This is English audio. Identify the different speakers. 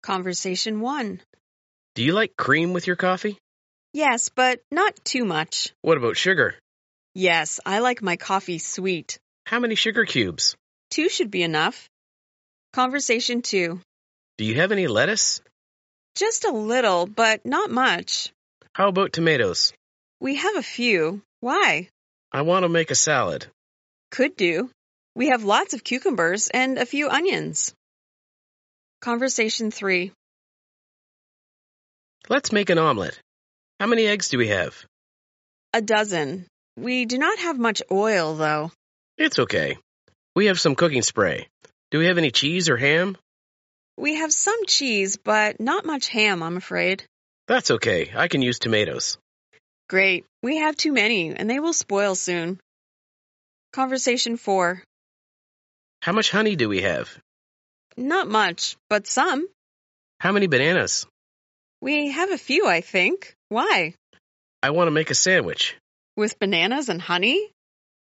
Speaker 1: Conversation 1.
Speaker 2: Do you like cream with your coffee?
Speaker 1: Yes, but not too much.
Speaker 2: What about sugar?
Speaker 1: Yes, I like my coffee sweet.
Speaker 2: How many sugar cubes?
Speaker 1: 2 should be enough. Conversation 2.
Speaker 2: Do you have any lettuce?
Speaker 1: Just a little, but not much.
Speaker 2: How about tomatoes?
Speaker 1: We have a few. Why?
Speaker 2: I want to make a salad.
Speaker 1: Could do. We have lots of cucumbers and a few onions. Conversation 3.
Speaker 2: Let's make an omelet. How many eggs do we have?
Speaker 1: A dozen. We do not have much oil, though.
Speaker 2: It's okay. We have some cooking spray. Do we have any cheese or ham?
Speaker 1: We have some cheese, but not much ham, I'm afraid.
Speaker 2: That's okay. I can use tomatoes.
Speaker 1: Great. We have too many, and they will spoil soon. Conversation 4.
Speaker 2: How much honey do we have?
Speaker 1: Not much, but some.
Speaker 2: How many bananas?
Speaker 1: We have a few, I think. Why?
Speaker 2: I want to make a sandwich.
Speaker 1: With bananas and honey?